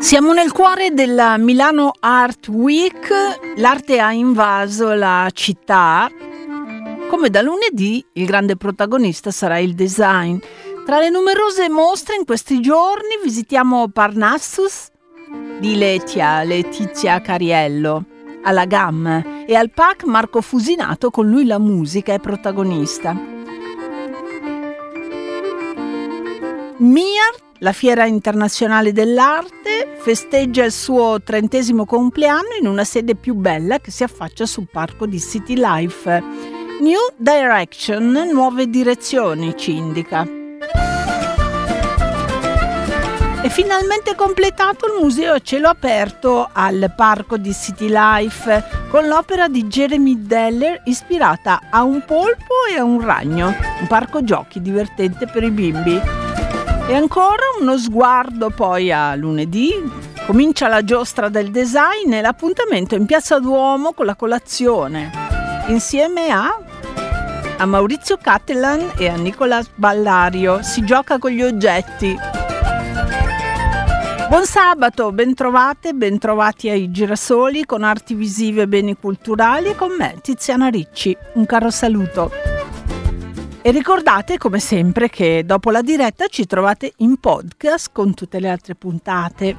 Siamo nel cuore della Milano Art Week, l'arte ha invaso la città. Come da lunedì il grande protagonista sarà il design. Tra le numerose mostre in questi giorni visitiamo Parnassus di Letizia Cariello, alla GAM, e al PAC Marco Fusinato, con lui la musica è protagonista. MIART, la Fiera Internazionale dell'Arte, festeggia il suo 30° compleanno in una sede più bella che si affaccia sul parco di City Life. New Direction, nuove direzioni, ci indica. È finalmente completato il museo a cielo aperto al parco di City Life con l'opera di Jeremy Deller ispirata a un polpo e a un ragno, un parco giochi divertente per i bimbi. E ancora uno sguardo poi a lunedì, comincia la giostra del design e l'appuntamento in Piazza Duomo con la colazione, insieme a Maurizio Cattelan e a Nicolas Ballario. Si gioca con gli oggetti. Buon sabato, bentrovati ai Girasoli con arti visive e beni culturali, e con me Tiziana Ricci. Un caro saluto. E ricordate, come sempre, che dopo la diretta ci trovate in podcast con tutte le altre puntate.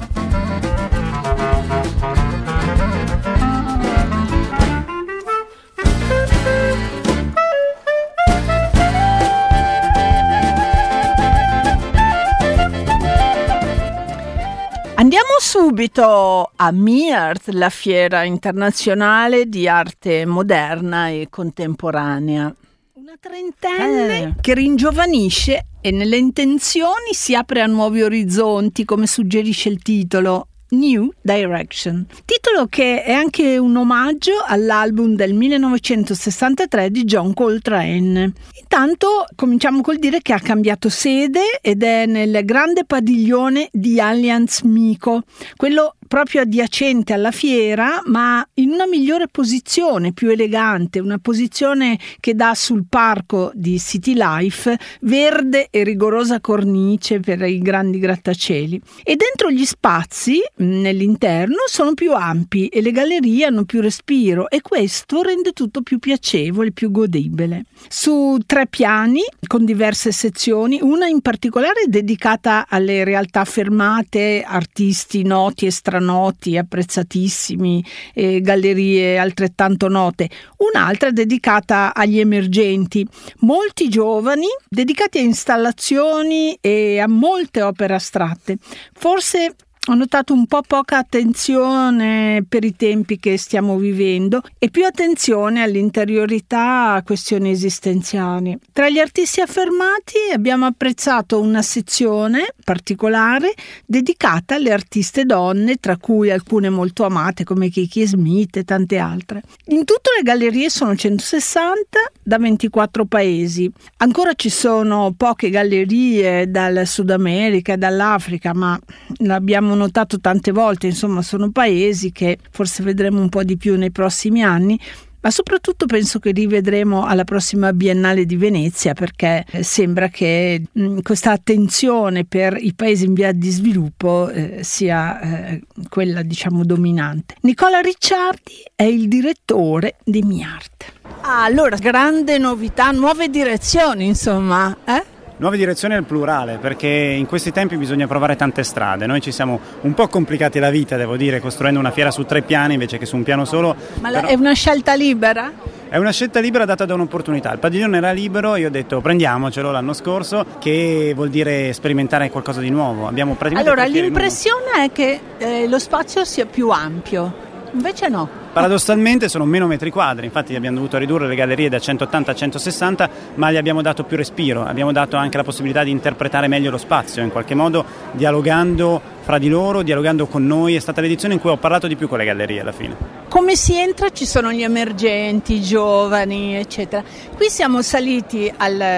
Andiamo subito a MIART, la Fiera Internazionale di Arte Moderna e Contemporanea. Una trentenne che ringiovanisce e nelle intenzioni si apre a nuovi orizzonti, come suggerisce il titolo, New Direction. Titolo che è anche un omaggio all'album del 1963 di John Coltrane. Intanto cominciamo col dire che ha cambiato sede ed è nel grande padiglione di Allianz MiCo, quello proprio adiacente alla fiera, ma in una migliore posizione, più elegante, una posizione che dà sul parco di City Life, verde e rigorosa cornice per i grandi grattacieli. E dentro gli spazi, nell'interno, sono più ampi e le gallerie hanno più respiro, e questo rende tutto più piacevole, più godibile. Su 3 piani, con diverse sezioni, una in particolare dedicata alle realtà fermate, artisti noti e stranoti, apprezzatissimi, gallerie altrettanto note. Un'altra dedicata agli emergenti, molti giovani, dedicati a installazioni e a molte opere astratte. Forse ho notato un po' poca attenzione per i tempi che stiamo vivendo e più attenzione all'interiorità, a questioni esistenziali. Tra gli artisti affermati abbiamo apprezzato una sezione particolare dedicata alle artiste donne, tra cui alcune molto amate come Kiki Smith e tante altre. In tutto le gallerie sono 160 da 24 paesi. Ancora ci sono poche gallerie dal Sud America e dall'Africa, ma l'abbiamo notato tante volte, insomma sono paesi che forse vedremo un po' di più nei prossimi anni, ma soprattutto penso che li vedremo alla prossima Biennale di Venezia, perché sembra che questa attenzione per i paesi in via di sviluppo sia quella, diciamo, dominante. Nicola Ricciardi è il direttore di MIART. Allora, grande novità, nuove direzioni, insomma, Nuove direzioni al plurale, perché in questi tempi bisogna provare tante strade. Noi ci siamo un po' complicati la vita, devo dire, costruendo una fiera su 3 piani invece che su un piano solo. Ma è una scelta libera? È una scelta libera data da un'opportunità. Il padiglione era libero, io ho detto prendiamocelo l'anno scorso, che vuol dire sperimentare qualcosa di nuovo. Abbiamo praticamente allora l'impressione è che lo spazio sia più ampio, invece no. Paradossalmente sono meno metri quadri, infatti abbiamo dovuto ridurre le gallerie da 180 a 160, ma gli abbiamo dato più respiro, abbiamo dato anche la possibilità di interpretare meglio lo spazio, in qualche modo dialogando fra di loro, dialogando con noi. È stata l'edizione in cui ho parlato di più con le gallerie alla fine. Come si entra? Ci sono gli emergenti, i giovani, eccetera. Qui siamo saliti al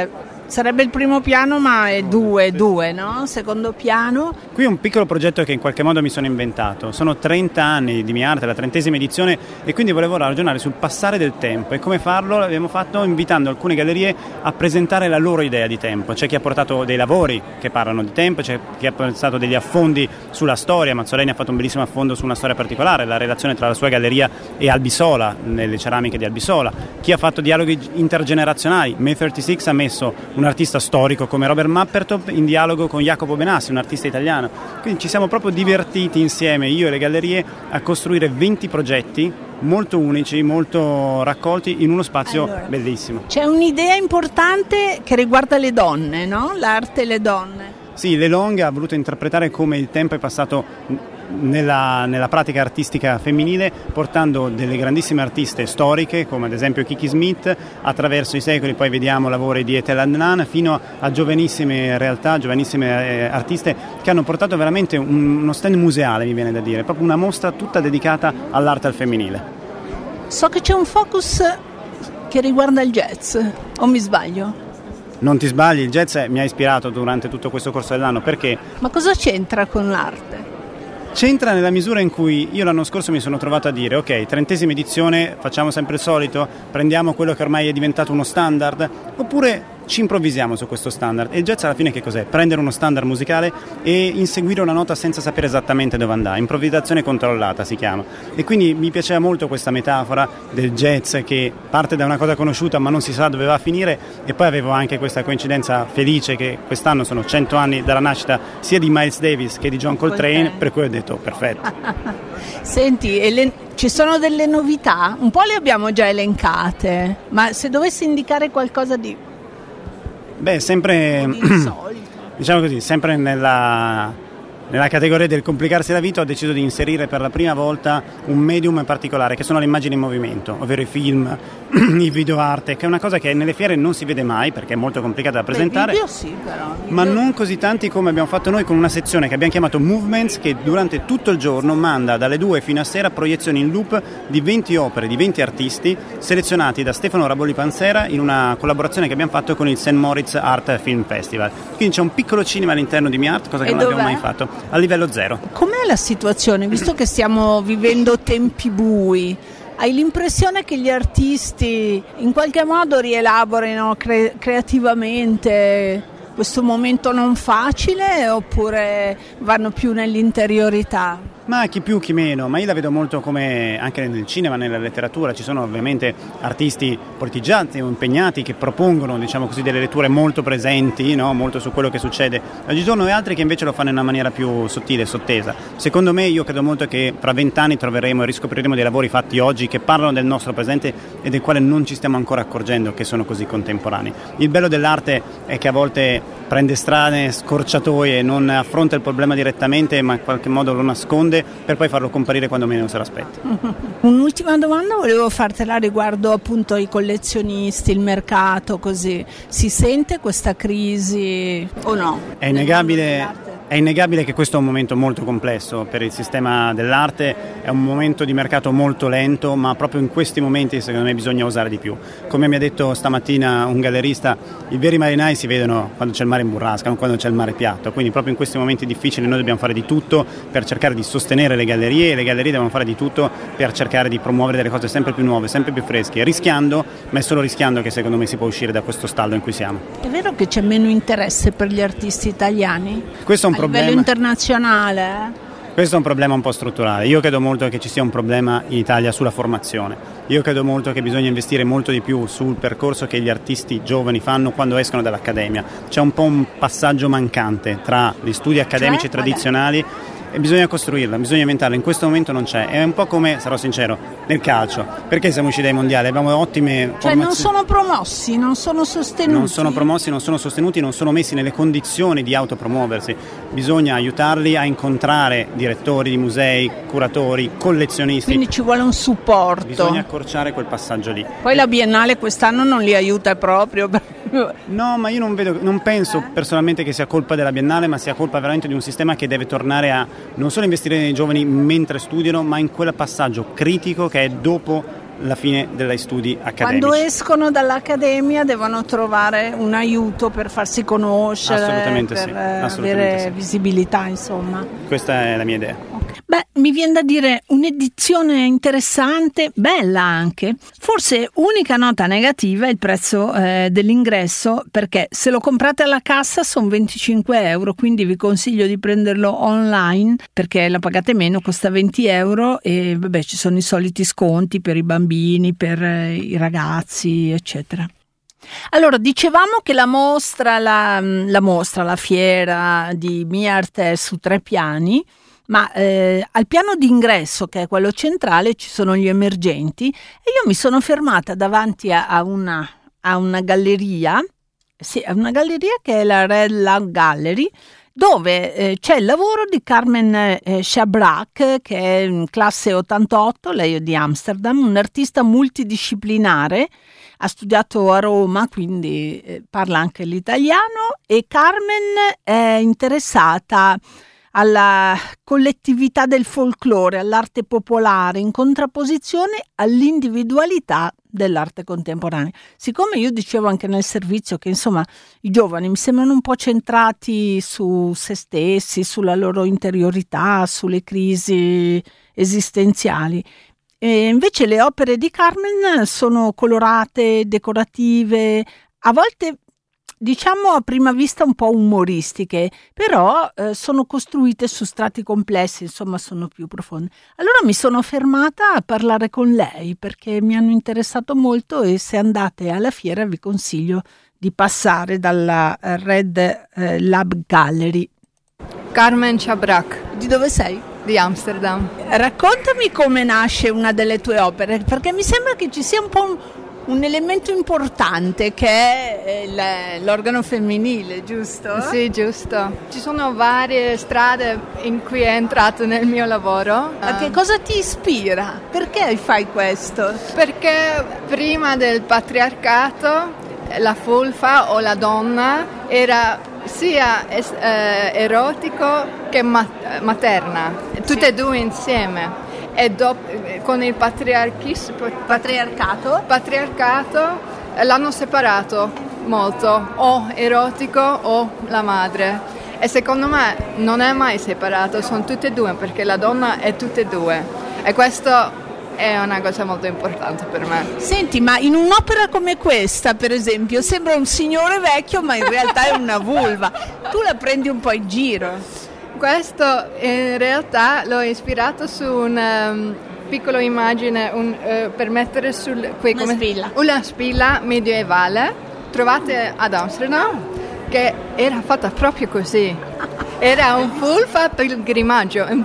Sarebbe il primo piano, ma è due, no? Secondo piano. Qui è un piccolo progetto che in qualche modo mi sono inventato. Sono 30 anni di Mia Arte, la 30ª edizione, e quindi volevo ragionare sul passare del tempo. E come farlo? L'abbiamo fatto invitando alcune gallerie a presentare la loro idea di tempo. C'è chi ha portato dei lavori che parlano di tempo, c'è chi ha portato degli affondi sulla storia. Mazzoleni ha fatto un bellissimo affondo su una storia particolare, la relazione tra la sua galleria e Albisola, nelle ceramiche di Albisola. Chi ha fatto dialoghi intergenerazionali. May 36 ha messo un artista storico come Robert Mappertop in dialogo con Jacopo Benassi, un artista italiano. Quindi ci siamo proprio divertiti insieme, io e le gallerie, a costruire 20 progetti molto unici, molto raccolti in uno spazio bellissimo. C'è un'idea importante che riguarda le donne, no? L'arte e le donne. Sì, Lelong ha voluto interpretare come il tempo è passato nella pratica artistica femminile, portando delle grandissime artiste storiche come ad esempio Kiki Smith attraverso i secoli, poi vediamo lavori di Ethel Adnan, fino a giovanissime realtà, giovanissime artiste che hanno portato veramente uno stand museale, mi viene da dire, proprio una mostra tutta dedicata all'arte al femminile. So che c'è un focus che riguarda il jazz, o mi sbaglio? Non ti sbagli, il jazz mi ha ispirato durante tutto questo corso dell'anno. Perché? Ma cosa c'entra con l'arte? C'entra nella misura in cui io l'anno scorso mi sono trovato a dire: ok, 30ª edizione, facciamo sempre il solito, prendiamo quello che ormai è diventato uno standard, oppure ci improvvisiamo su questo standard. E il jazz alla fine che cos'è? Prendere uno standard musicale e inseguire una nota senza sapere esattamente dove andare. Improvvisazione controllata si chiama. E quindi mi piaceva molto questa metafora del jazz che parte da una cosa conosciuta ma non si sa dove va a finire. E poi avevo anche questa coincidenza felice che quest'anno sono 100 anni dalla nascita sia di Miles Davis che di John Coltrane, per cui ho detto perfetto. Senti, ci sono delle novità? Un po' le abbiamo già elencate, ma se dovessi indicare qualcosa di... Beh, sempre, diciamo così, sempre nella categoria del complicarsi la vita, ho deciso di inserire per la prima volta un medium particolare, che sono le immagini in movimento, ovvero i film, i video arte, che è una cosa che nelle fiere non si vede mai perché è molto complicata da presentare. Video sì, però. Ma non così tanti come abbiamo fatto noi con una sezione che abbiamo chiamato Movements, che durante tutto il giorno manda dalle 2 fino a sera proiezioni in loop di 20 opere, di 20 artisti selezionati da Stefano Raboli Pansera in una collaborazione che abbiamo fatto con il St. Moritz Art Film Festival. Quindi c'è un piccolo cinema all'interno di Mia Art, cosa che non abbiamo mai fatto. A livello zero. Com'è la situazione, visto che stiamo vivendo tempi bui? Hai l'impressione che gli artisti in qualche modo rielaborino creativamente questo momento non facile, oppure vanno più nell'interiorità? Ma chi più chi meno, ma io la vedo molto come anche nel cinema, nella letteratura. Ci sono ovviamente artisti politigiati o impegnati che propongono, diciamo così, delle letture molto presenti, no? Molto su quello che succede oggigiorno, e altri che invece lo fanno in una maniera più sottile e sottesa. Secondo me, io credo molto che fra 20 anni troveremo e riscopriremo dei lavori fatti oggi che parlano del nostro presente e del quale non ci stiamo ancora accorgendo che sono così contemporanei. Il bello dell'arte è che a volte prende strane scorciatoie, non affronta il problema direttamente, ma in qualche modo lo nasconde per poi farlo comparire quando meno se l'aspetta. Un'ultima domanda volevo fartela riguardo appunto i collezionisti, il mercato, così. Si sente questa crisi o no? È innegabile che questo è un momento molto complesso per il sistema dell'arte, è un momento di mercato molto lento, ma proprio in questi momenti secondo me bisogna osare di più. Come mi ha detto stamattina un gallerista, i veri marinai si vedono quando c'è il mare in burrasca, non quando c'è il mare piatto, quindi proprio in questi momenti difficili noi dobbiamo fare di tutto per cercare di sostenere le gallerie, e le gallerie devono fare di tutto per cercare di promuovere delle cose sempre più nuove, sempre più fresche, rischiando, ma è solo rischiando che secondo me si può uscire da questo stallo in cui siamo. È vero che c'è meno interesse per gli artisti italiani? Questo è un a livello internazionale? Questo è un problema un po' strutturale. Io credo molto che ci sia un problema in Italia sulla formazione. Io credo molto che bisogna investire molto di più sul percorso che gli artisti giovani fanno quando escono dall'accademia. C'è un po' un passaggio mancante tra gli studi accademici tradizionali e bisogna costruirla, bisogna inventarla. In questo momento non c'è. È un po' come, sarò sincero, nel calcio. Perché siamo usciti dai mondiali? Abbiamo ottime formazioni. Non sono promossi, non sono sostenuti. Non sono promossi, non sono sostenuti, non sono messi nelle condizioni di autopromuoversi. Bisogna aiutarli a incontrare direttori di musei, curatori, collezionisti. Quindi ci vuole un supporto. Bisogna accorciare quel passaggio lì. Poi la Biennale quest'anno non li aiuta proprio. No, ma io non penso personalmente che sia colpa della Biennale, ma sia colpa veramente di un sistema che deve tornare a non solo investire nei giovani mentre studiano, ma in quel passaggio critico che è dopo la fine degli studi accademici. Quando escono dall'accademia devono trovare un aiuto per farsi conoscere, assolutamente per sì, assolutamente avere sì. visibilità, insomma. Questa è la mia idea. Beh, mi viene da dire un'edizione interessante, bella anche. Forse unica nota negativa è il prezzo dell'ingresso, perché se lo comprate alla cassa sono 25 euro, quindi vi consiglio di prenderlo online perché la pagate meno, costa 20 euro e vabbè, ci sono i soliti sconti per i bambini, per i ragazzi, eccetera. Allora, dicevamo che la fiera di MIART è su 3 piani. Ma al piano d'ingresso, che è quello centrale, ci sono gli emergenti e io mi sono fermata davanti a una galleria, sì, a una galleria che è la Red Lab Gallery, dove c'è il lavoro di Carmen Chabrak, che è in classe 88, lei è di Amsterdam, un'artista multidisciplinare, ha studiato a Roma, quindi parla anche l'italiano, e Carmen è interessata alla collettività del folklore, all'arte popolare, in contrapposizione all'individualità dell'arte contemporanea. Siccome io dicevo anche nel servizio che insomma i giovani mi sembrano un po' centrati su se stessi, sulla loro interiorità, sulle crisi esistenziali, e invece le opere di Carmen sono colorate, decorative, a volte diciamo a prima vista un po' umoristiche, però sono costruite su strati complessi, insomma sono più profonde. Allora mi sono fermata a parlare con lei perché mi hanno interessato molto e se andate alla fiera vi consiglio di passare dalla Red Lab Gallery. Carmen Chabrak. Di dove sei? Di Amsterdam. Raccontami come nasce una delle tue opere, perché mi sembra che ci sia un po' un elemento importante che è l'organo femminile, giusto? Sì, giusto. Ci sono varie strade in cui è entrato nel mio lavoro. Ma che cosa ti ispira? Perché fai questo? Perché prima del patriarcato la fulfa o la donna era sia erotico che materna, tutte e due insieme. E con il patriarcato l'hanno separato molto, o erotico o la madre, e secondo me non è mai separato, sono tutte e due perché la donna è tutte e due e questo è una cosa molto importante per me. Senti, ma in un'opera come questa, per esempio, sembra un signore vecchio ma in realtà è una vulva, tu la prendi un po' in giro. Questo in realtà l'ho ispirato su una piccola immagine per mettere una spilla medievale trovate ad Amsterdam che era fatta proprio così. Era un fulfa pellegrinaggio, un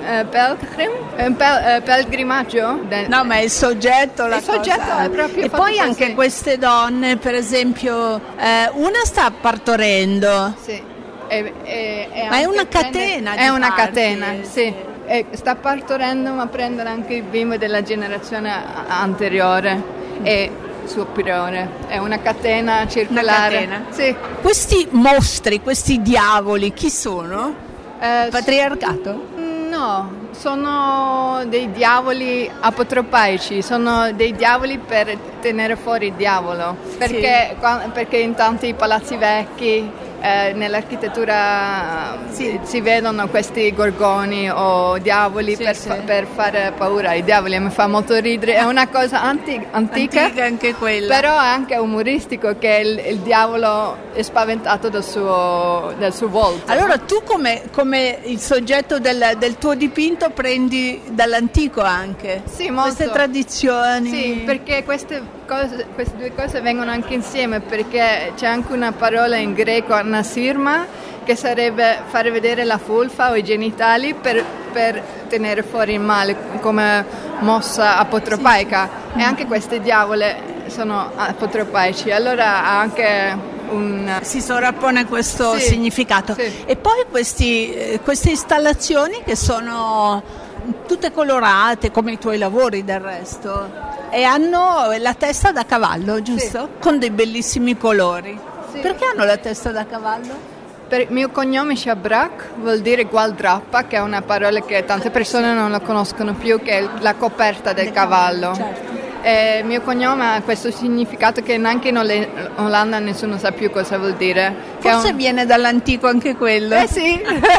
pellegrinaggio. No, ma è il soggetto, il soggetto è proprio e fatto poi così. Anche queste donne, per esempio, una sta partorendo. Sì. Ma è una catena. È una catena, sì. E sta partorendo, ma prendono anche i bimbi della generazione anteriore e superiore. È una catena circolare. Una catena? Sì. Questi mostri, questi diavoli, chi sono? Patriarcato? No, sono dei diavoli apotropaici, sono dei diavoli per tenere fuori il diavolo. Perché, sì. Perché in tanti palazzi vecchi nell'architettura si vedono questi gorgoni o diavoli per fare paura ai diavoli. Mi fa molto ridere, è una cosa antica anche quella, però è anche umoristico che il diavolo è spaventato del suo volto. Allora tu come il soggetto del tuo dipinto prendi dall'antico anche queste tradizioni. Sì, perché queste due cose vengono anche insieme, perché c'è anche una parola in greco, anasirma, che sarebbe fare vedere la fulfa o i genitali per tenere fuori il male, come mossa apotropaica. Sì. E anche queste diavole sono apotropaici, allora ha anche si sovrappone questo significato. Sì. E poi queste installazioni che sono tutte colorate come i tuoi lavori del resto e hanno la testa da cavallo, giusto? Sì. Con dei bellissimi colori. Sì. Perché hanno la testa da cavallo? Il mio cognome Chabrak vuol dire gualdrappa, che è una parola che tante persone non la conoscono più, che è la coperta del cavallo. Certo. Mio cognome ha questo significato che neanche in Olanda nessuno sa più cosa vuol dire. Forse viene dall'antico anche quello. Sì.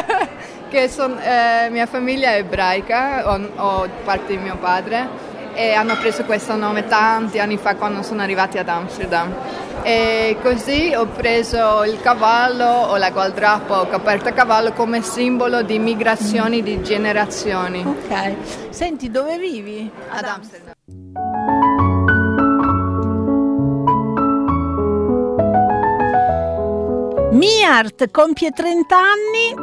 Mia famiglia è ebraica, ho parte di mio padre, e hanno preso questo nome tanti anni fa quando sono arrivati ad Amsterdam. E così ho preso il cavallo o la gualdrappa o coperta cavallo come simbolo di migrazioni di generazioni. Ok. Senti, dove vivi? Ad Amsterdam. Miart compie 30 anni,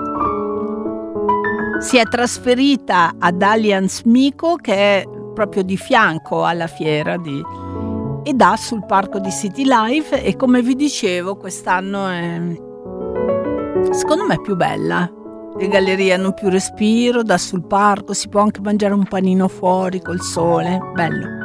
si è trasferita ad Allianz MiCo, che è proprio di fianco alla fiera e dà sul parco di City Life, e come vi dicevo quest'anno è, secondo me, più bella. Le gallerie hanno più respiro, dà sul parco, si può anche mangiare un panino fuori col sole, bello.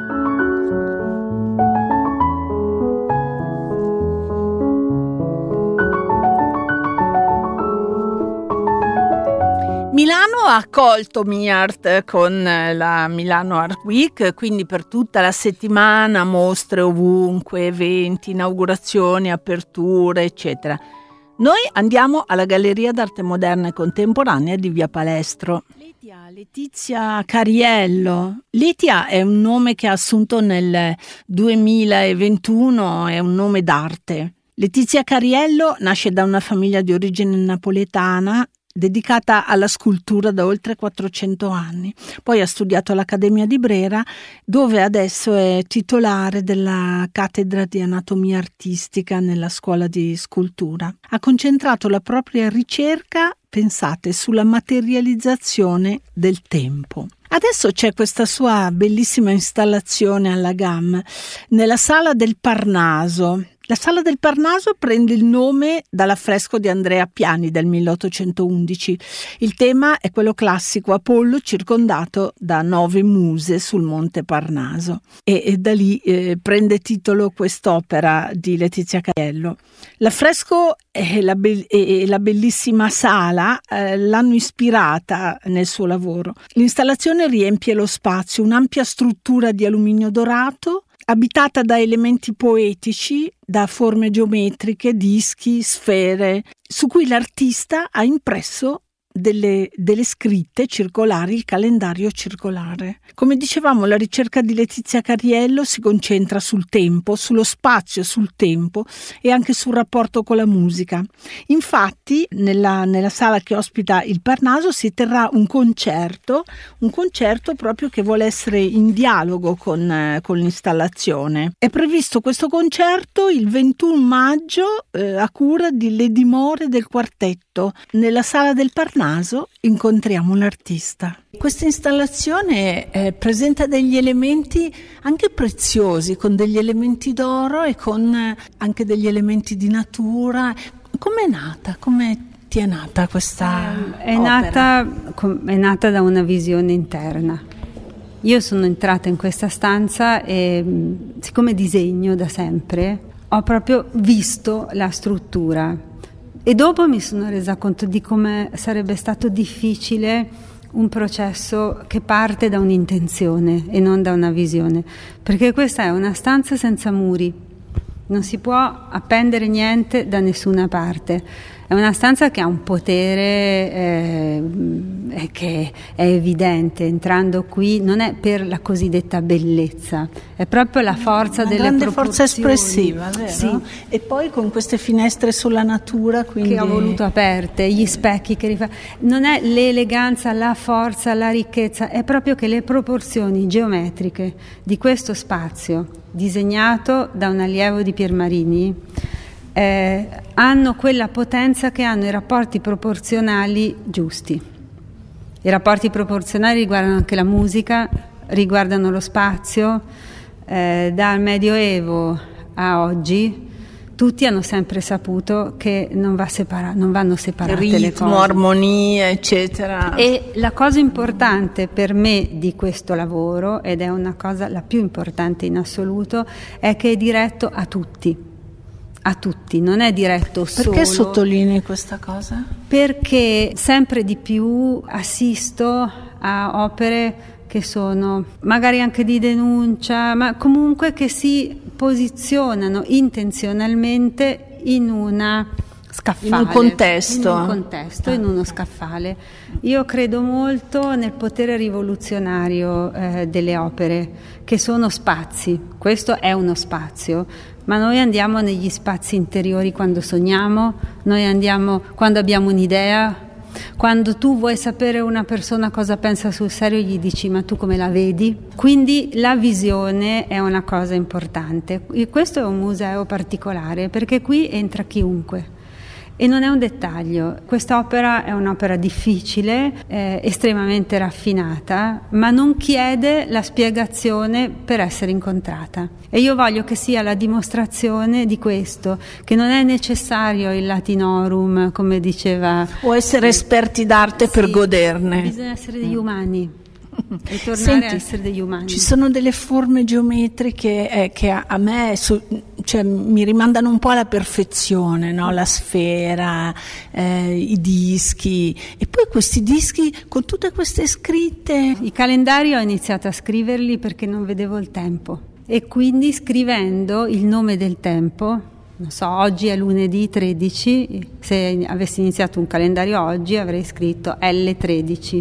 Milano ha accolto Miart con la Milano Art Week, quindi per tutta la settimana mostre ovunque, eventi, inaugurazioni, aperture, eccetera. Noi andiamo alla Galleria d'Arte Moderna e Contemporanea di Via Palestro. Letizia Cariello. Letia è un nome che ha assunto nel 2021, è un nome d'arte. Letizia Cariello nasce da una famiglia di origine napoletana dedicata alla scultura da oltre 400 anni. Poi ha studiato all'Accademia di Brera, dove adesso è titolare della cattedra di anatomia artistica nella scuola di scultura. Ha concentrato la propria ricerca, pensate, sulla materializzazione del tempo. Adesso c'è questa sua bellissima installazione alla GAM nella Sala del Parnaso. La Sala del Parnaso prende il nome dall'affresco di Andrea Piani del 1811. Il tema è quello classico, Apollo circondato da 9 muse sul monte Parnaso, e da lì prende titolo quest'opera di Letizia Cariello. L'affresco e la bellissima sala l'hanno ispirata nel suo lavoro. L'installazione riempie lo spazio, un'ampia struttura di alluminio dorato, abitata da elementi poetici, da forme geometriche, dischi, sfere, su cui l'artista ha impresso delle scritte circolari, il calendario circolare. Come dicevamo, la ricerca di Letizia Cariello si concentra sul tempo, sullo spazio, sul tempo e anche sul rapporto con la musica. Infatti, nella sala che ospita il Parnaso si terrà un concerto proprio che vuole essere in dialogo con l'installazione. È previsto questo concerto il 21 maggio a cura di Lady More del Quartetto. Nella Sala del Parnaso incontriamo l'artista. Questa installazione presenta degli elementi anche preziosi, con degli elementi d'oro e con anche degli elementi di natura. Com'è nata? Come ti è nata questa opera? È nata da una visione interna. Io sono entrata in questa stanza e, siccome disegno da sempre, ho proprio visto la struttura. E dopo mi sono resa conto di come sarebbe stato difficile un processo che parte da un'intenzione e non da una visione, perché questa è una stanza senza muri, non si può appendere niente da nessuna parte. È una stanza che ha un potere che è evidente. Entrando qui non è per la cosiddetta bellezza, è proprio la forza delle proporzioni. Una grande forza espressiva, vero? Sì. E poi con queste finestre sulla natura, quindi... che ho voluto aperte, gli specchi che non è l'eleganza, la forza, la ricchezza, è proprio che le proporzioni geometriche di questo spazio, disegnato da un allievo di Piermarini, hanno quella potenza che hanno i rapporti proporzionali giusti. I rapporti proporzionali riguardano anche la musica, riguardano lo spazio. Dal Medioevo a oggi tutti hanno sempre saputo che non vanno separate ritmo, le cose. Armonia, eccetera. E la cosa importante per me di questo lavoro, ed è una cosa la più importante in assoluto, è che è diretto a tutti. A tutti, non è diretto solo. Perché sottolinei questa cosa? Perché sempre di più assisto a opere che sono magari anche di denuncia, ma comunque che si posizionano intenzionalmente in una scaffale, in uno scaffale. Io credo molto nel potere rivoluzionario delle opere, che sono spazi. Questo è uno spazio, ma noi andiamo negli spazi interiori quando sogniamo, noi andiamo quando abbiamo un'idea. Quando tu vuoi sapere una persona cosa pensa sul serio, gli dici: ma tu come la vedi? Quindi la visione è una cosa importante. E questo è un museo particolare perché qui entra chiunque. E non è un dettaglio, quest'opera è un'opera difficile, estremamente raffinata, ma non chiede la spiegazione per essere incontrata. E io voglio che sia la dimostrazione di questo, che non è necessario il latinorum, come diceva... O essere esperti d'arte per goderne. Bisogna essere degli umani. E tornare a essere degli umani. Ci sono delle forme geometriche che a me mi rimandano un po' alla perfezione, no? La sfera, i dischi, e poi questi dischi con tutte queste scritte. I calendari ho iniziato a scriverli perché non vedevo il tempo, e quindi scrivendo il nome del tempo, non so, oggi è lunedì 13, se avessi iniziato un calendario oggi avrei scritto L13,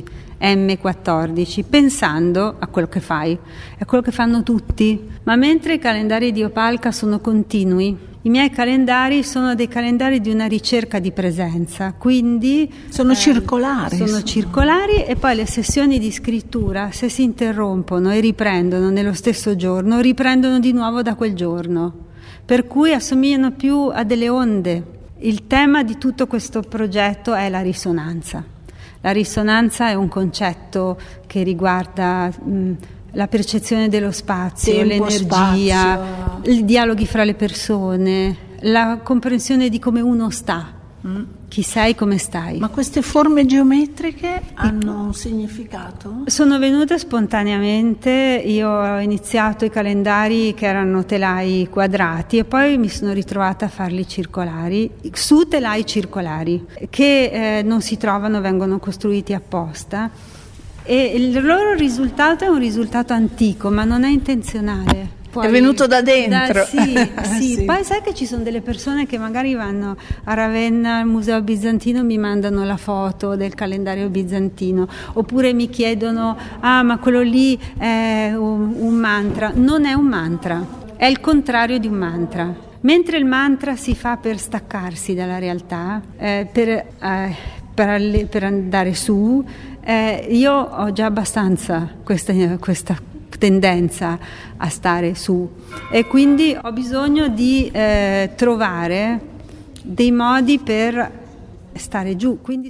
M14, pensando a quello che fai, è quello che fanno tutti. Ma mentre i calendari di Opalka sono continui, i miei calendari sono dei calendari di una ricerca di presenza, quindi sono circolari. Sono circolari, e poi le sessioni di scrittura, se si interrompono e riprendono nello stesso giorno, riprendono di nuovo da quel giorno, per cui assomigliano più a delle onde. Il tema di tutto questo progetto è la risonanza. La risonanza è un concetto che riguarda la percezione dello spazio, tempo, l'energia, spazio, i dialoghi fra le persone, la comprensione di come uno sta, chi sei, come stai. Ma queste forme geometriche hanno un significato? Sono venute spontaneamente. Io ho iniziato i calendari che erano telai quadrati e poi mi sono ritrovata a farli circolari, su telai circolari che non si trovano, vengono costruiti apposta, e il loro risultato è un risultato antico, ma non è intenzionale. Poi, è venuto da dentro. Sì. Sì. Poi sai che ci sono delle persone che magari vanno a Ravenna al Museo Bizantino, mi mandano la foto del calendario bizantino, oppure mi chiedono: ah, ma quello lì è un mantra. Non è un mantra, è il contrario di un mantra. Mentre il mantra si fa per staccarsi dalla realtà, per andare su, io ho già abbastanza questa tendenza a stare su, e quindi ho bisogno di trovare dei modi per stare giù. Quindi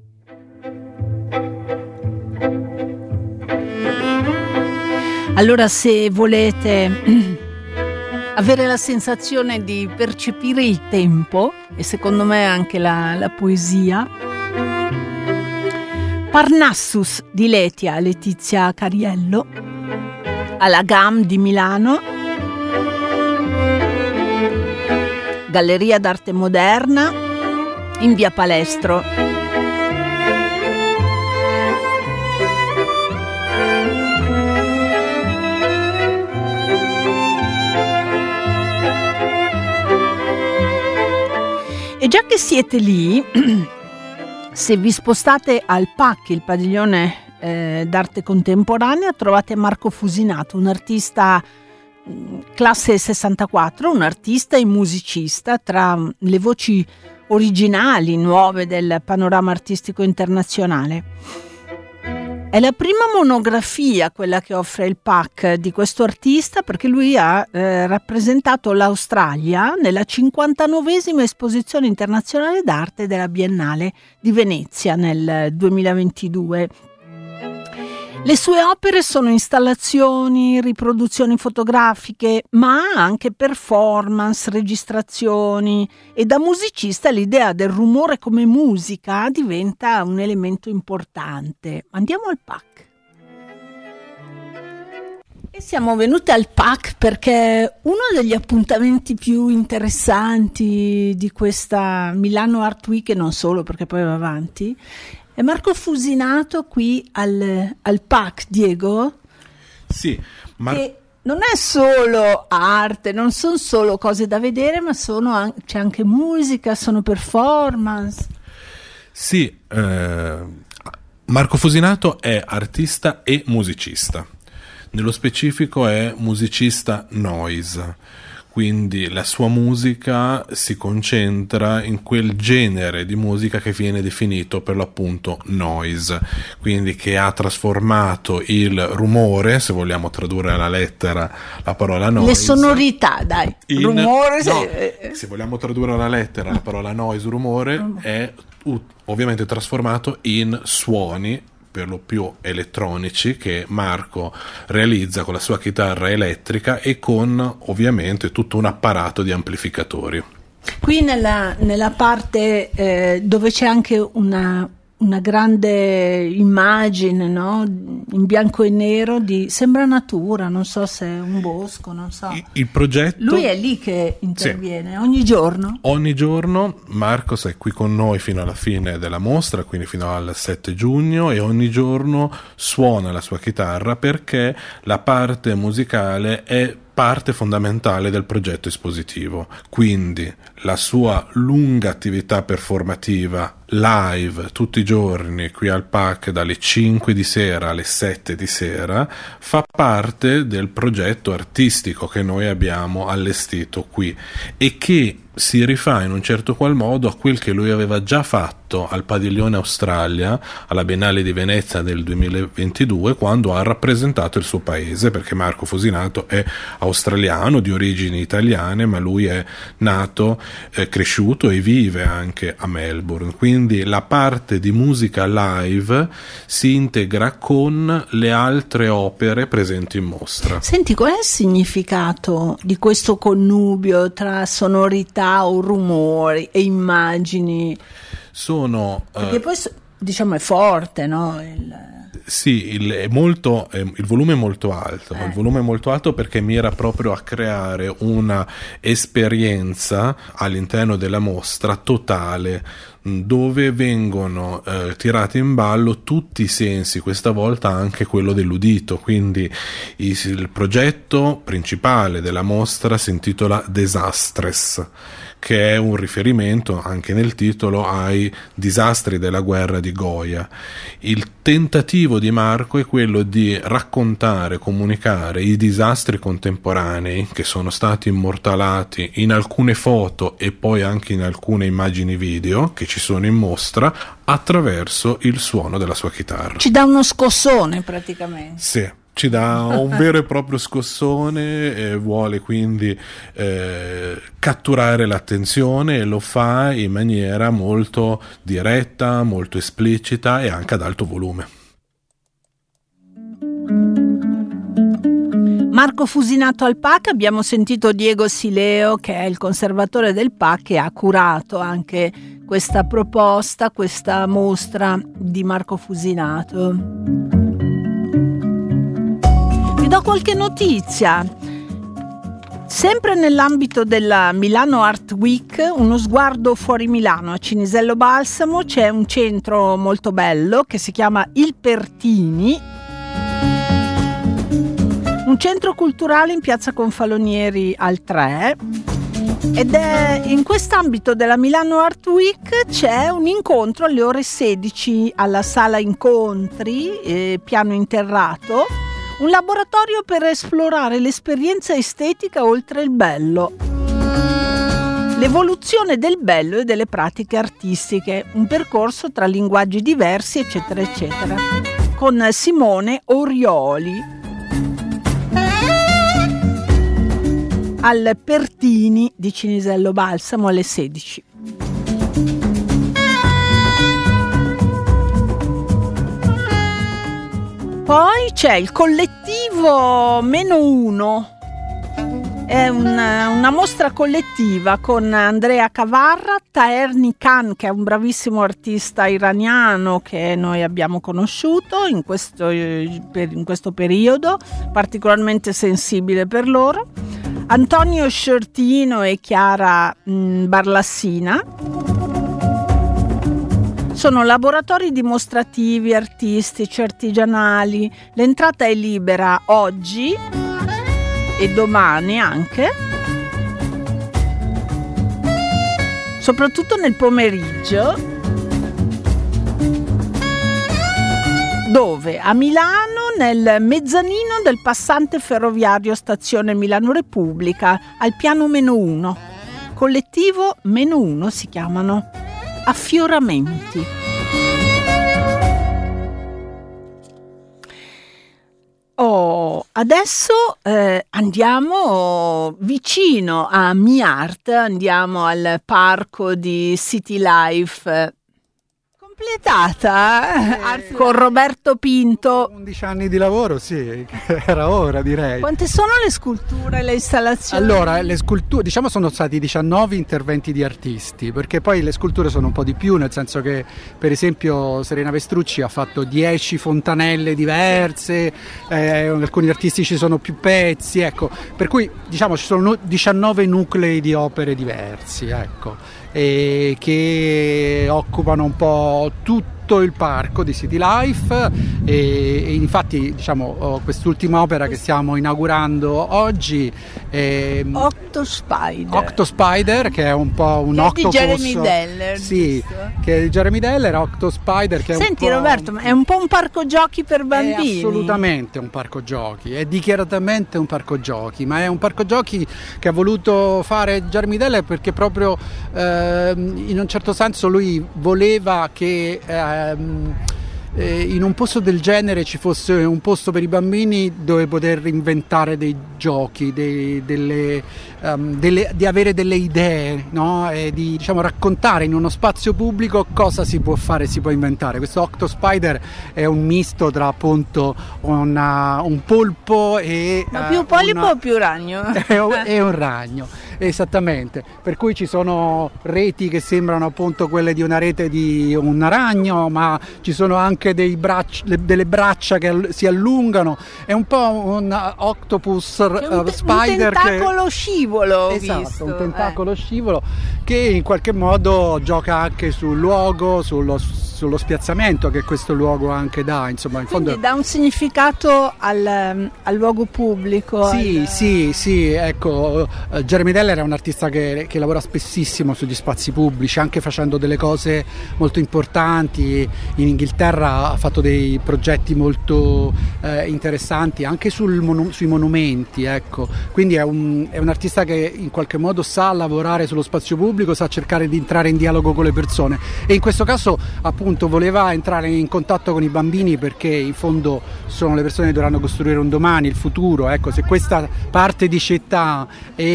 allora, se volete avere la sensazione di percepire il tempo, e secondo me anche la poesia, Parnassus di Letizia Cariello, alla GAM di Milano, Galleria d'Arte Moderna in via Palestro. E già che siete lì, se vi spostate al PAC, il padiglione d'arte contemporanea, trovate Marco Fusinato, un artista classe 64, un artista e musicista, tra le voci originali, nuove del panorama artistico internazionale. È la prima monografia, quella che offre il PAC, di questo artista, perché lui ha rappresentato l'Australia nella 59esima esposizione internazionale d'arte della Biennale di Venezia nel 2022. Le sue opere sono installazioni, riproduzioni fotografiche, ma anche performance, registrazioni, e da musicista l'idea del rumore come musica diventa un elemento importante. Andiamo al PAC. E siamo venute al PAC perché uno degli appuntamenti più interessanti di questa Milano Art Week, e non solo perché poi va avanti, E Marco Fusinato qui al PAC, Diego? Sì, che non è solo arte, non sono solo cose da vedere, ma c'è anche musica, sono performance. Sì, Marco Fusinato è artista e musicista. Nello specifico è musicista noise, quindi la sua musica si concentra in quel genere di musica che viene definito per l'appunto noise, quindi che ha trasformato il rumore, se vogliamo tradurre alla lettera la parola noise, le sonorità, dai, rumore, se vogliamo tradurre alla lettera la parola noise, rumore, è ovviamente trasformato in suoni per lo più elettronici che Marco realizza con la sua chitarra elettrica e con ovviamente tutto un apparato di amplificatori. Qui nella parte dove c'è anche una grande immagine, no? In bianco e nero, sembra natura, non so se è un bosco, non so. Il progetto... Lui è lì che interviene, sì. Ogni giorno Marco è qui con noi fino alla fine della mostra, quindi fino al 7 giugno, e ogni giorno suona la sua chitarra perché la parte musicale è parte fondamentale del progetto espositivo, quindi la sua lunga attività performativa live tutti i giorni qui al PAC dalle 5 di sera alle 7 di sera fa parte del progetto artistico che noi abbiamo allestito qui e che si rifà in un certo qual modo a quel che lui aveva già fatto al Padiglione Australia alla Biennale di Venezia del 2022, quando ha rappresentato il suo paese, perché Marco Fusinato è australiano di origini italiane, ma lui è nato, cresciuto e vive anche a Melbourne, quindi la parte di musica live si integra con le altre opere presenti in mostra. Senti, qual è il significato di questo connubio tra sonorità o rumori e immagini? Perché poi diciamo è forte, no? Sì, il volume è molto alto, il volume è molto alto perché mira proprio a creare una esperienza all'interno della mostra totale, dove vengono tirati in ballo tutti i sensi, questa volta anche quello dell'udito, quindi il progetto principale della mostra si intitola Desastres, che è un riferimento anche nel titolo ai disastri della guerra di Goya. Il tentativo di Marco è quello di raccontare, comunicare i disastri contemporanei che sono stati immortalati in alcune foto e poi anche in alcune immagini video che ci sono in mostra attraverso il suono della sua chitarra. Ci dà uno scossone praticamente. Sì. Ci dà un vero e proprio scossone e vuole quindi catturare l'attenzione, e lo fa in maniera molto diretta, molto esplicita e anche ad alto volume. Marco Fusinato al PAC, abbiamo sentito Diego Sileo che è il conservatore del PAC e ha curato anche questa proposta, questa mostra di Marco Fusinato. Vi do qualche notizia. Sempre nell'ambito della Milano Art Week, uno sguardo fuori Milano, a Cinisello Balsamo c'è un centro molto bello che si chiama Il Pertini, un centro culturale in piazza Confalonieri al 3, ed è in quest'ambito della Milano Art Week c'è un incontro alle ore 16 alla sala incontri, piano interrato, un laboratorio per esplorare l'esperienza estetica oltre il bello, l'evoluzione del bello e delle pratiche artistiche, un percorso tra linguaggi diversi eccetera eccetera, con Simone Orioli al Pertini di Cinisello Balsamo alle 16. Poi c'è il collettivo -1, è una mostra collettiva con Andrea Cavarra, Taherni Khan, che è un bravissimo artista iraniano che noi abbiamo conosciuto in questo periodo, particolarmente sensibile per loro, Antonio Sciortino e Chiara Barlassina. Sono laboratori dimostrativi, artistici, artigianali. L'entrata è libera oggi e domani anche, soprattutto nel pomeriggio. Dove? A Milano, nel mezzanino del passante ferroviario stazione Milano Repubblica, al piano -1. Collettivo -1 si chiamano. Affioramenti. Adesso andiamo vicino a MiArt, andiamo al parco di City Life. Completata con Roberto Pinto. 11 anni di lavoro, sì, era ora, direi. Quante sono le sculture, le installazioni? Allora, le sculture, diciamo, sono stati 19 interventi di artisti, perché poi le sculture sono un po' di più, nel senso che per esempio Serena Vestrucci ha fatto 10 fontanelle diverse, alcuni artisti ci sono più pezzi, ecco, per cui diciamo ci sono 19 nuclei di opere diversi, ecco, che occupano un po' tutto il parco di City Life e infatti diciamo quest'ultima opera che stiamo inaugurando oggi è Octospider, che è un po' un octopus di Jeremy Deller, sì, che è di Jeremy Deller. Octospider, che senti, è un po', Roberto, ma è un po' un parco giochi per bambini? È assolutamente un parco giochi, è dichiaratamente un parco giochi, ma è un parco giochi che ha voluto fare Jeremy Deller perché proprio in un certo senso lui voleva che in un posto del genere ci fosse un posto per i bambini dove poter inventare dei giochi, di avere delle idee, no? E di, diciamo, raccontare in uno spazio pubblico cosa si può fare, si può inventare. Questo Octospider è un misto tra appunto un polpo e ma più polipo o più ragno? È un ragno, esattamente, per cui ci sono reti che sembrano appunto quelle di una rete di un ragno, ma ci sono anche delle braccia che si allungano. È un po' un octopus spider, un tentacolo scivolo, esatto, visto. Un tentacolo scivolo che in qualche modo gioca anche sul luogo, sullo spiazzamento che questo luogo anche dà, insomma, in quindi fondo dà un significato al luogo pubblico. Sì, ecco, Jeremy Deller è un artista che lavora spessissimo sugli spazi pubblici, anche facendo delle cose molto importanti. In Inghilterra ha fatto dei progetti molto interessanti anche sui monumenti, ecco. Quindi è un artista che in qualche modo sa lavorare sullo spazio pubblico, sa cercare di entrare in dialogo con le persone, e in questo caso appunto voleva entrare in contatto con i bambini, perché in fondo sono le persone che dovranno costruire un domani, il futuro. Ecco, se questa parte di città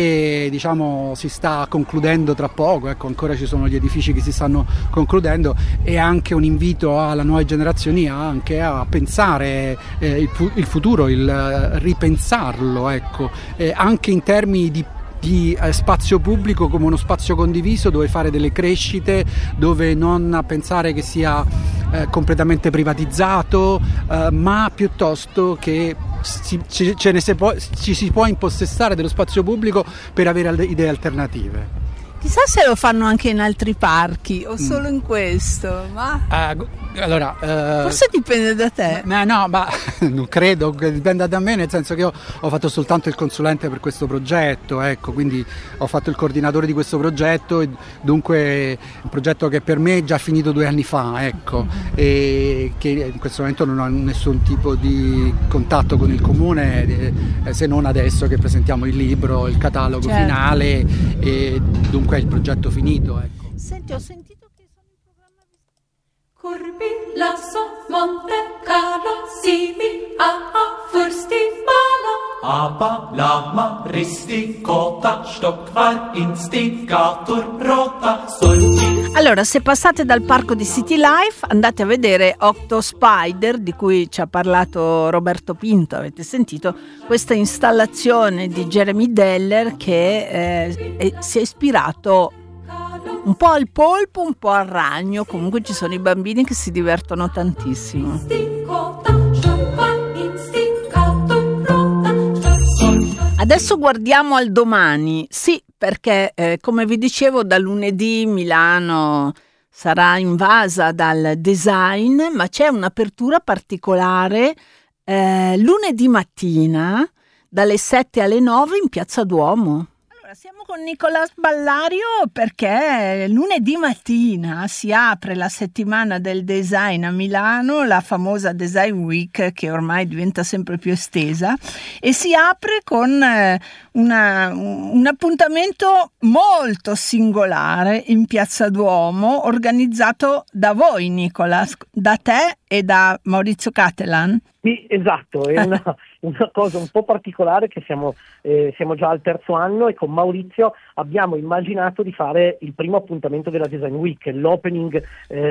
diciamo si sta concludendo tra poco, ecco, ancora ci sono gli edifici che si stanno concludendo, è anche un invito alle nuove generazioni anche a pensare il futuro, il ripensarlo, ecco, anche in termini di spazio pubblico come uno spazio condiviso dove fare delle crescite, dove non pensare che sia completamente privatizzato, ma piuttosto che ci si può impossessare dello spazio pubblico per avere idee alternative. Chissà se lo fanno anche in altri parchi o solo in questo, ma allora, forse dipende da te. No, ma non credo che dipenda da me, nel senso che io ho fatto soltanto il consulente per questo progetto, ecco, quindi ho fatto il coordinatore di questo progetto, e dunque è un progetto che per me è già finito 2 anni fa, ecco, e che in questo momento non ho nessun tipo di contatto con il comune, se non adesso che presentiamo il libro, il catalogo finale, e dunque è il progetto finito, ecco. Senti, ho sentito che sono in programma Corbi lasso Monte Carlo simi a Furstimala Aber lama risti kota Stockvar instigator rota solti. Allora, se passate dal parco di City Life andate a vedere Octospider, di cui ci ha parlato Roberto Pinto, avete sentito questa installazione di Jeremy Deller che si è ispirato un po' al polpo, un po' al ragno. Comunque ci sono i bambini che si divertono tantissimo. Adesso guardiamo al domani, sì, perché come vi dicevo da lunedì Milano sarà invasa dal design, ma c'è un'apertura particolare lunedì mattina dalle 7 alle 9 in Piazza Duomo. Siamo con Nicola Sballario perché lunedì mattina si apre la settimana del design a Milano, la famosa Design Week che ormai diventa sempre più estesa, e si apre con un appuntamento molto singolare in Piazza Duomo, organizzato da voi, Nicola, da te e da Maurizio Cattelan. Sì, esatto, è una cosa un po' particolare che siamo già al terzo anno, e con Maurizio abbiamo immaginato di fare il primo appuntamento della Design Week, l'opening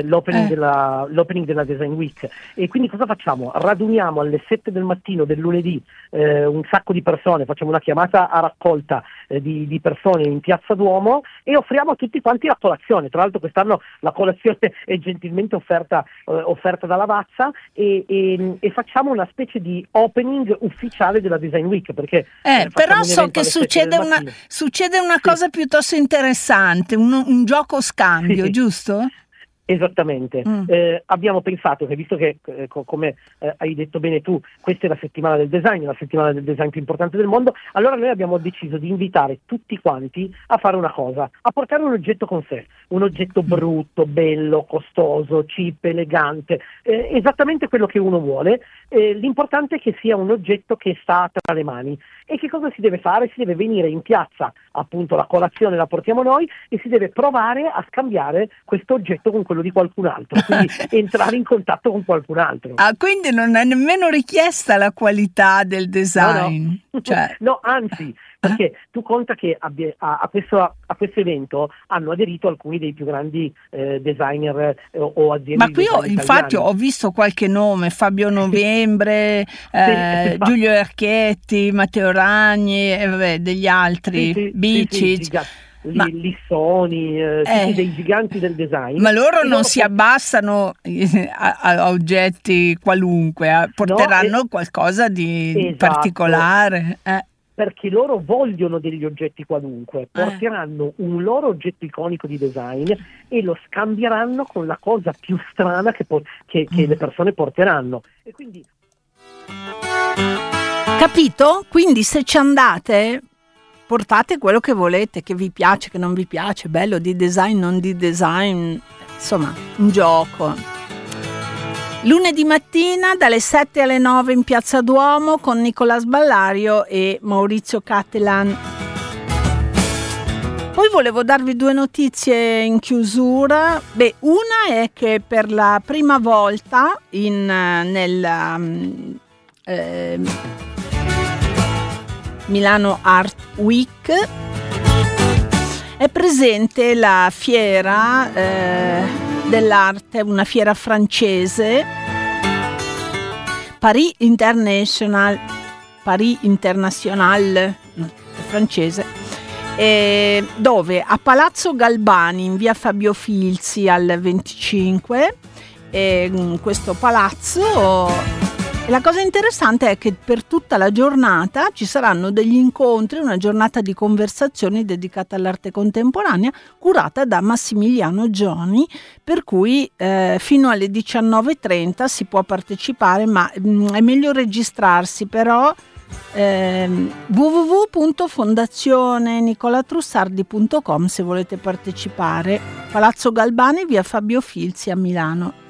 della Design Week. E quindi cosa facciamo? Raduniamo alle 7 del mattino del lunedì un sacco di persone, facciamo una chiamata a raccolta di persone in Piazza Duomo e offriamo a tutti quanti la colazione. Tra l'altro quest'anno la colazione è gentilmente offerta da Lavazza, e facciamo una specie di opening ufficiale della Design Week, perché però so che succede una cosa piuttosto interessante, un gioco scambio, sì. Giusto? Esattamente. Abbiamo pensato che, visto che come hai detto bene tu, questa è la settimana del design, la settimana del design più importante del mondo, allora noi abbiamo deciso di invitare tutti quanti a fare una cosa, a portare un oggetto con sé, un oggetto brutto, bello, costoso, cheap, elegante, esattamente quello che uno vuole. L'importante è che sia un oggetto che sta tra le mani. E che cosa si deve fare? Si deve venire in piazza, appunto la colazione la portiamo noi, e si deve provare a scambiare questo oggetto con quello di qualcun altro, quindi entrare in contatto con qualcun altro. Quindi non è nemmeno richiesta la qualità del design. No. Cioè. No, anzi, perché tu conta che a questo evento hanno aderito alcuni dei più grandi designer o aziende. Ma qui infatti ho visto qualche nome: Fabio Novembre, Giulio Erchetti, Matteo Ragni e degli altri, Bicic. Lissoni, tutti dei giganti del design. Ma loro non si abbassano a oggetti qualunque, porteranno qualcosa di particolare. Perché loro vogliono degli oggetti qualunque, porteranno un loro oggetto iconico di design e lo scambieranno con la cosa più strana che le persone porteranno. E quindi... Capito? Quindi se ci andate, portate quello che volete, che vi piace, che non vi piace, bello, di design, non di design, insomma, un gioco. Lunedì mattina dalle 7 alle 9 in Piazza Duomo con Nicola Sballario e Maurizio Cattelan. Poi volevo darvi due notizie in chiusura. Una è che per la prima volta nella Milano Art Week è presente la fiera dell'arte, una fiera francese, Paris International, francese, dove a Palazzo Galbani in via Fabio Filzi al 25, questo palazzo. La cosa interessante è che per tutta la giornata ci saranno degli incontri, una giornata di conversazioni dedicata all'arte contemporanea curata da Massimiliano Gioni, per cui fino alle 19:30 si può partecipare, ma è meglio registrarsi, però www.fondazionenicolatrussardi.com se volete partecipare. Palazzo Galbani, via Fabio Filzi a Milano.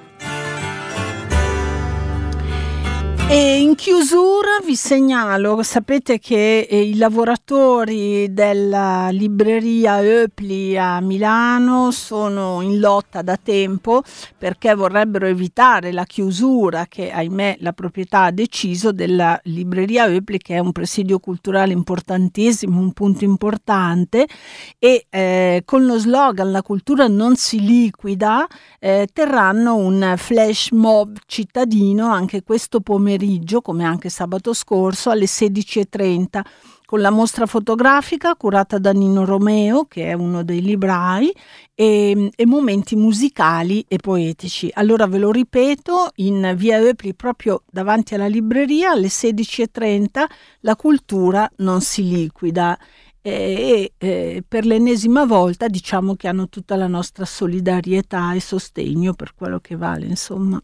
E in chiusura vi segnalo, sapete che i lavoratori della libreria Eupli a Milano sono in lotta da tempo perché vorrebbero evitare la chiusura che, ahimè, la proprietà ha deciso della libreria Eupli, che è un presidio culturale importantissimo, un punto importante, e con lo slogan "La cultura non si liquida" terranno un flash mob cittadino anche questo pomeriggio, come anche sabato scorso, alle 16:30, con la mostra fotografica curata da Nino Romeo, che è uno dei librai, e momenti musicali e poetici. Allora ve lo ripeto, in via Eupli, proprio davanti alla libreria, alle 16:30, la cultura non si liquida. e per l'ennesima volta diciamo che hanno tutta la nostra solidarietà e sostegno per quello che vale, insomma.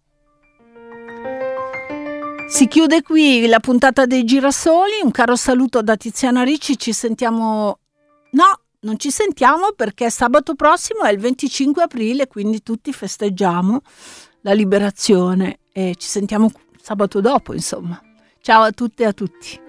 Si chiude qui la puntata dei Girasoli, un caro saluto da Tiziana Ricci, ci sentiamo... No, non ci sentiamo perché sabato prossimo è il 25 aprile, quindi tutti festeggiamo la liberazione e ci sentiamo sabato dopo, insomma. Ciao a tutte e a tutti.